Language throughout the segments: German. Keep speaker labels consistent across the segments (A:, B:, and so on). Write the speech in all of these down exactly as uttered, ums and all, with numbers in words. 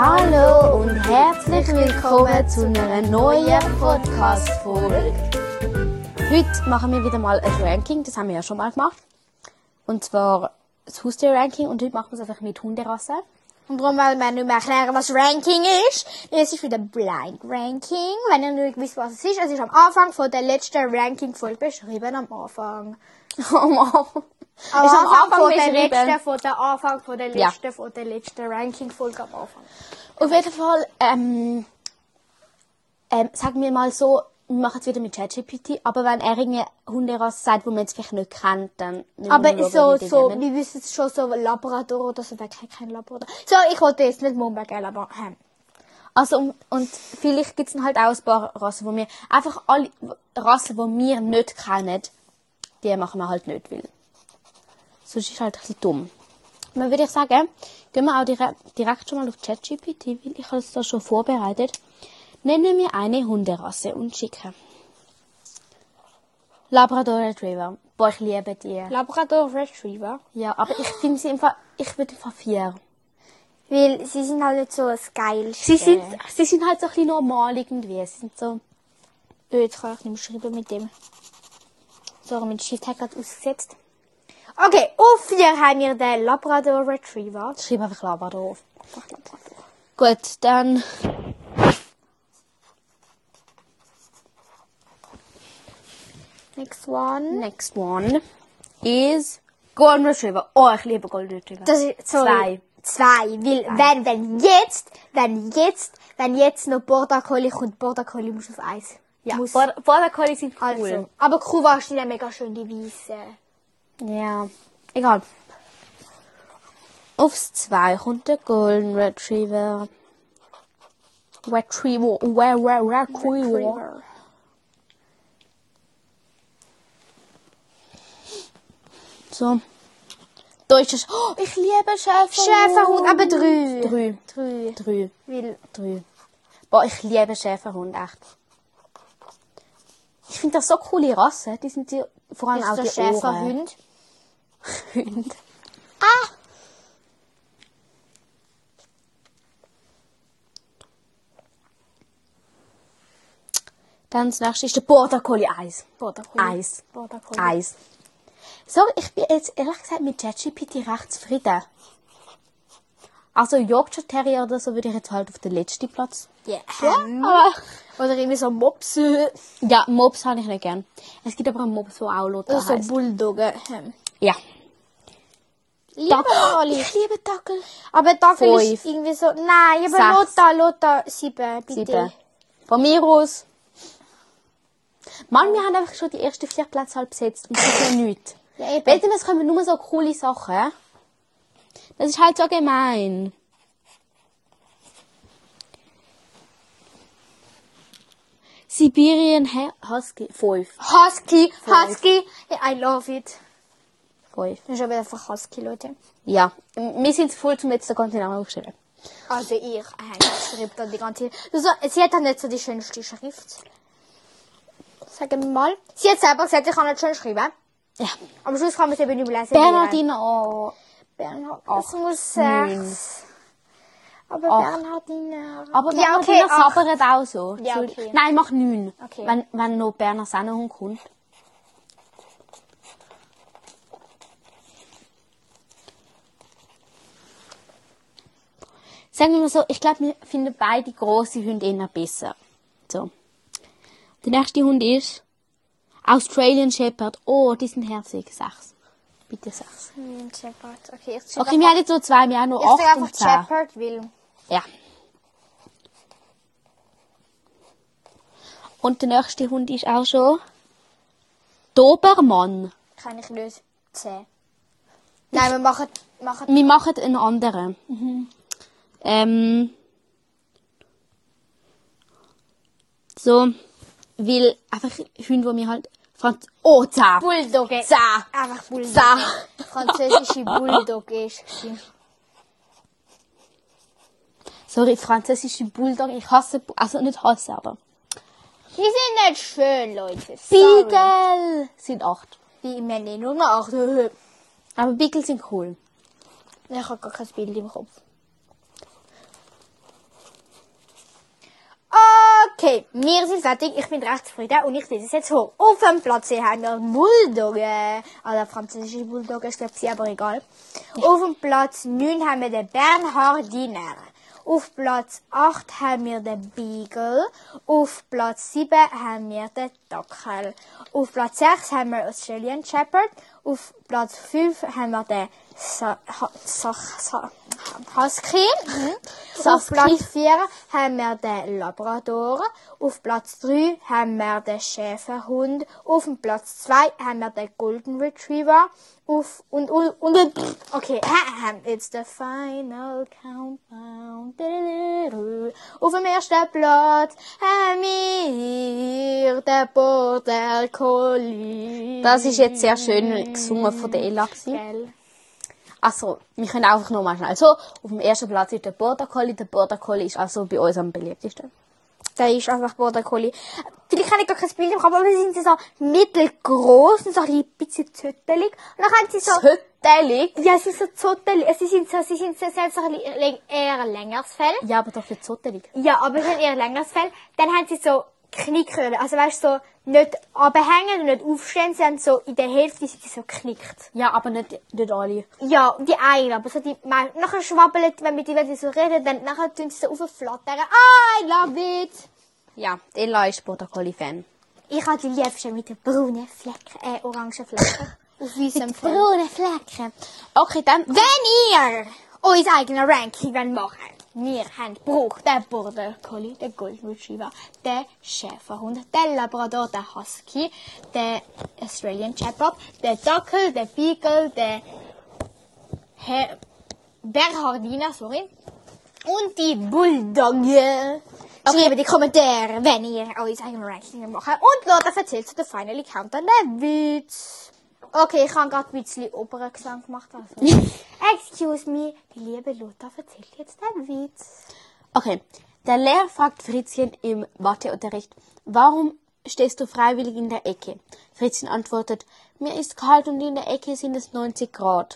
A: Hallo und herzlich willkommen zu einer neuen Podcast-Folge. Heute machen wir wieder mal ein Ranking, das haben wir ja schon mal gemacht. Und zwar das Haustier-Ranking und heute machen wir es einfach mit Hunderassen.
B: Und darum wollen wir nicht mehr erklären, was Ranking ist. Es ist wieder Blind Ranking. Wenn ihr nicht wisst, was es ist, es ist am Anfang von der letzten Ranking-Folge beschrieben. Am Anfang.
A: Am Anfang.
B: Am
A: Ist
B: Anfang,
A: am Anfang
B: von der
A: beschrieben.
B: letzten, von der Anfang von der
A: Ja.
B: letzten, von der letzten Ranking-Folge am Anfang.
A: Auf jeden Fall, ähm, ähm, sagen wir mal so, wir machen es wieder mit ChatGPT, aber wenn er eine Hunderasse sagt, die man jetzt vielleicht nicht kennt, dann müssen wir
B: Aber
A: schauen,
B: so,
A: wie die
B: so,
A: nehmen.
B: wir wissen es schon, so Labrador oder so, wer kennt kein Labrador. So, ich wollte jetzt nicht mummeln, gell, aber, ähm.
A: Also, und, und vielleicht gibt es halt auch ein paar Rassen, wo wir, einfach alle Rassen, die wir nicht kennen, die machen wir halt nicht, weil sonst ist es halt ein bisschen dumm. Und dann würde ich sagen, gehen wir auch direkt, direkt schon mal auf ChatGPT, weil ich habe es da schon vorbereitet. Nennen wir eine Hunderasse und schicken. Labrador Retriever. Boah, ich liebe die.
B: Labrador Retriever.
A: Ja, aber ich finde sie einfach, ich würde einfach vier.
B: Weil sie sind halt nicht so das Geilste.
A: Sie sind, sie sind halt so ein bisschen normal irgendwie. Sie sind so,
B: Oh, jetzt kann ich nicht mehr schreiben mit dem. So, mein Shit hat gerade ausgesetzt. Okay, auf vier haben wir den Labrador Retriever.
A: schreib einfach Labrador auf. Gut, dann,
B: Next one.
A: next one is Golden Retriever. Oh, ich liebe Golden Retriever.
B: Das ist, sorry. Zwei. Weil, wenn, wenn jetzt, wenn jetzt, wenn jetzt noch Border Collie kommt, Border Collie muss auf eins.
A: Ja,
B: muss.
A: Border Border Collie sind cool.
B: Also. Aber Kuva ist ja mega schön, die Weisse.
A: Ja, egal. Aufs zwei kommt der Golden Retriever. Retriever. Retriever. Retriever. So. Da ist es. Oh, ich liebe Schäferhund.
B: Schäferhund, aber drei.
A: Drei.
B: Drei.
A: Drei.
B: Weil,
A: Drei. Boah, ich liebe Schäferhund, echt. Ich finde das so coole Rasse. Die sind die, vor allem
B: ist
A: auch
B: der
A: die
B: Schäferhund.
A: Hund.
B: Ah!
A: Dann das nächste ist der Border Collie Eis.
B: Border Collie.
A: Eis.
B: Border Collie.
A: Eis. So, ich bin jetzt ehrlich gesagt mit ChatGPT recht zufrieden. Also Yorkshire Terrier oder so würde ich jetzt halt auf den letzten Platz.
B: Ja.
A: Aber,
B: Oder irgendwie so Mopse.
A: ja, Mops habe ich nicht gern. Es gibt aber einen Mops, der auch Lothar
B: Oder so
A: heisst.
B: Bulldoggen. Hm.
A: Ja.
B: Liebe
A: Dackel.
B: alle.
A: Ich liebe Dackel.
B: Aber Dackel ist
A: Fünf.
B: irgendwie so... Nein, aber
A: Sechs.
B: Lothar, Lothar, sieben, bitte.
A: Sieben. Von mir aus. Mann, wir haben einfach schon die ersten vier Plätze halt besetzt. Und das ist ja nichts.
B: Ja, eben.
A: Weil es kommen nur so coole Sachen. Das ist halt so gemein. Sibirien Husky. Fünf.
B: Husky, Husky. Ja, I love it.
A: Fünf.
B: Das ist aber einfach Husky, Leute.
A: Ja. Wir sind zu voll, um jetzt den ganzen Namen aufzuschreiben.
B: Also ich, äh, ich schreibe da die ganze Zeit. Also, sie hat dann nicht so die schönste Schrift. Sagen wir mal. Sie hat selber gesagt, ich kann nicht schön schreiben.
A: Ja.
B: Aber sonst kann man es eben nicht mehr lesen.
A: Bernhardiner. Oh.
B: Bernhard.
A: Acht,
B: Das muss
A: neun.
B: sechs. Aber
A: Acht.
B: Bernhardiner.
A: Aber
B: ja, okay,
A: Bernhardiner
B: acht.
A: sabbert auch so.
B: Ja, okay.
A: Nein, mach neun.
B: Okay.
A: Wenn, wenn noch Berner Sennenhund kommt. Sagen wir mal so, ich glaube, wir finden beide grosse Hunde eher besser. So. Der nächste Hund ist Australian Shepherd. Oh, die sind herzig. Sechs. Bitte sechs.
B: Hm, Shepherd. Okay, ich
A: Okay, wir haben jetzt so zwei, wir haben noch
B: ich
A: acht
B: sage
A: und
B: einfach
A: zehn.
B: Shepherd, weil...
A: Ja. Und der nächste Hund ist auch schon Dobermann.
B: Kann ich nicht. Zehn. Nein, wir machen... machen
A: Wir machen einen anderen. Ähm, so, weil einfach Hunde, die wir halt... Franz oh, zehn.
B: Bulldogge.
A: Zehn.
B: Einfach Bulldogge.
A: Zehn.
B: Französische Bulldogge ist sie.
A: Sorry, französische Bulldog. Ich hasse... Also nicht hasse, aber...
B: Die sind nicht schön, Leute. Sorry.
A: Beagle sind acht.
B: Die meine nur noch acht.
A: Aber Beagle sind cool.
B: Ich habe gar kein Bild im Kopf. Wir sind fertig, ich bin recht zufrieden und ich lese es jetzt hoch. Auf dem Platz hier haben wir Bulldogge. Also französische Bulldogge, ich glaube sie, aber egal. Ja. Auf dem Platz neun haben wir den Bernhardiner. Auf Platz acht haben wir den Beagle. Auf Platz sieben haben wir den Dackel. Auf Platz sechs haben wir Australian Shepherd. Auf Platz fünf haben wir den Sa ha Sa Sa Husky. Mhm. Auf Platz vier haben wir den Labrador. Auf Platz drei haben wir den Schäferhund. Auf dem Platz zwei haben wir den Golden Retriever. Auf und, und, und, okay, it's the final countdown. Auf dem ersten Platz haben wir den Border Collie.
A: Das ist jetzt sehr schön gesungen von der Ella. Also, wir können einfach nochmal schnell. So, auf dem ersten Platz ist der Border Collie. Der Border Collie ist also bei uns am beliebtesten.
B: Der ist einfach Border Collie. Vielleicht habe ich gar kein Bild im Kopf, aber sie sind so mittelgroß und so ein bisschen zöttelig. Und dann haben sie so...
A: Zöttelig?
B: Ja, sie sind so zöttelig. Sie sind so, sie sind so, sie haben so ein eher längeres Fell.
A: Ja, aber doch nicht zöttelig.
B: Ja, aber sie haben eher längeres Fell. Dann haben sie so Knickröhren. Also weißt du, so nicht runterhängen und nicht aufstehen, sondern so in der Hälfte sind sie so geknickt.
A: Ja, aber nicht, nicht alle.
B: Ja, die einen, aber so die, nachher schwabbelt, wenn mit denen so reden, dann nachher tun sie so aufgeflattern. I love it!
A: Ja, Ella ist Border Collie Fan.
B: Ich habe die liebste mit den braunen Flecken, äh, orangen Flecken. Auf weißem Fell.
A: Braune Flecken. Okay, dann...
B: Wenn ihr euer eigenes Ranking wollt machen, wir haben gebraucht den Border Collie, den Golden Retriever, den Schäferhund, den Labrador, den Husky, den Australian Shepherd, den Dackel, den Beagle, den Her Bernhardiner, sorry, und die Bulldogge. Okay. Schreibt in die Kommentare, wenn ihr euer eigenes Ranking macht. Und Lothar erzählt zu der Final Countdown den Witz. Okay, ich habe gerade ein bisschen Operngesang gemacht. Also. Excuse me, die liebe Lothar erzählt jetzt den Witz.
A: Okay, der Lehrer fragt Fritzchen im Matheunterricht, warum stehst du freiwillig in der Ecke? Fritzchen antwortet, mir ist kalt und in der Ecke sind es neunzig Grad.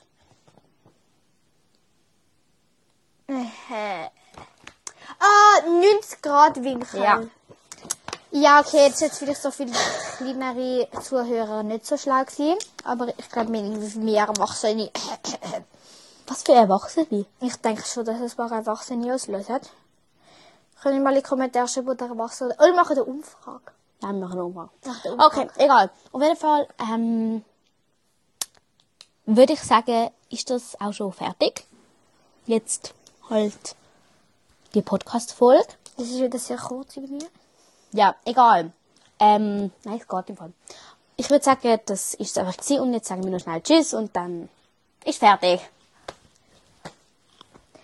B: Ah, neunzig Grad Winkel.
A: Ja.
B: Ja, okay, jetzt ist vielleicht so viele kleinere Zuhörer nicht so schlau gewesen. Aber ich glaube, wir Erwachsene...
A: Was für Erwachsene?
B: Ich denke schon, dass es ein paar Erwachsene auslösen. Können wir mal in die Kommentare schreiben, oder Erwachsene... Oder wir machen eine Umfrage.
A: Ja, wir machen eine Umfrage. Okay, egal. Auf jeden Fall ähm, würde ich sagen, ist das auch schon fertig. Jetzt halt die Podcast-Folge.
B: Das ist wieder sehr kurz irgendwie.
A: Ja, egal. Ähm, nein, es geht im Fall. Ich würde sagen, das ist es einfach gewesen und jetzt sagen wir noch schnell Tschüss und dann ist fertig.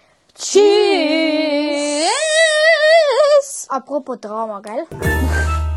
A: Tschüss!
B: Apropos Drama, gell?